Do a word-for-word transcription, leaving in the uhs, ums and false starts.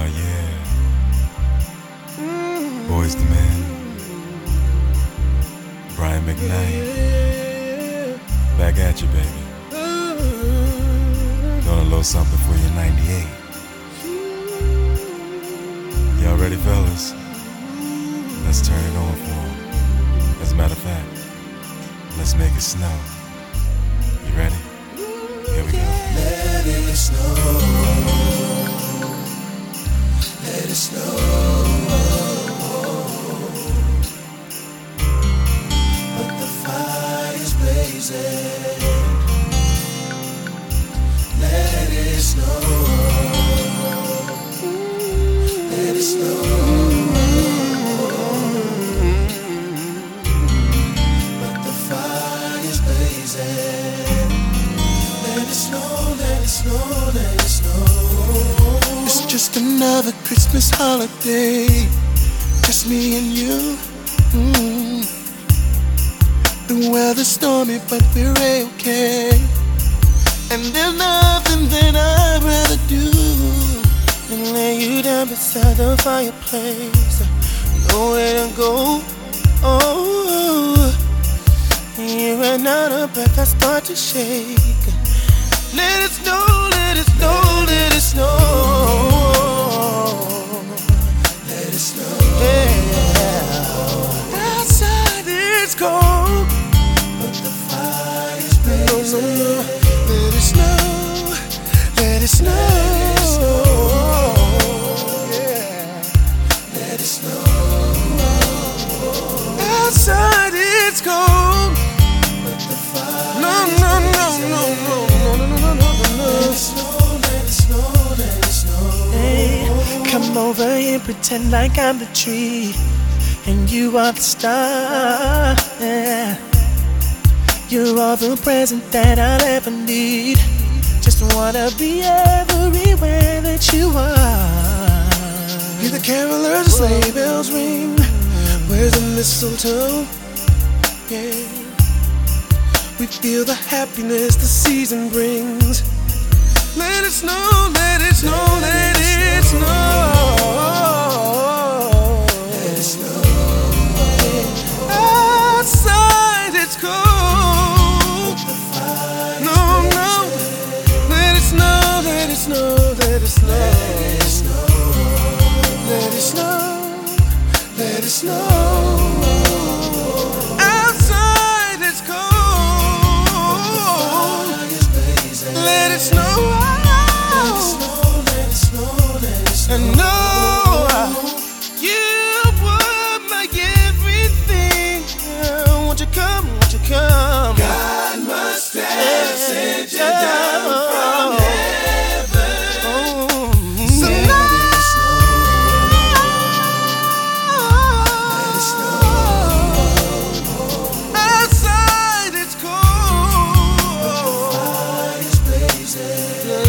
Oh yeah. Boys the Man. Brian McKnight. Back at you, baby. Doing a little something for you, ninety-eight. Y'all ready, fellas? Let's turn it on for 'em. As a matter of fact, let's make it snow. You ready? Here we go. Let it snow. Let it snow. But the fire's blazing. Let it snow. Let it snow. But the fire's blazing. Let it snow, let it snow, let it snow. It's just another Christmas holiday. Just me and you. Mm. The weather's stormy, but we're okay. And there's nothing that I'd rather do than lay you down beside the fireplace. Nowhere to go. Oh, you ran out of breath, I start to shake. Let it snow, let it snow, let it snow. Let it snow. Yeah. Outside it's cold, but the fire's blazing. No, no, no. Let it snow, let it snow. Let it snow. Yeah. Let it snow. Outside it's cold, but the fire. No, no, no, no, no. Let it snow, let it snow, let it snow. Hey, come over and pretend like I'm the tree and you are the star. Yeah. You're all the present that I'll ever need. Just wanna be everywhere that you are. Hear the carolers, the sleigh bells ring. Where's the mistletoe? Yeah. We feel the happiness the season brings. Let it snow, let it snow, let it snow. Let it snow. Outside it's cold. No, no. Let it snow, let it snow, let it snow. Let it snow, let it snow. Outside it's cold. Let it snow. I know you were my everything. Won't you come, won't you come? God must have sent you down from heaven. Oh, so let it snow. Let it snow. Outside it's cold. But the fire's blazing.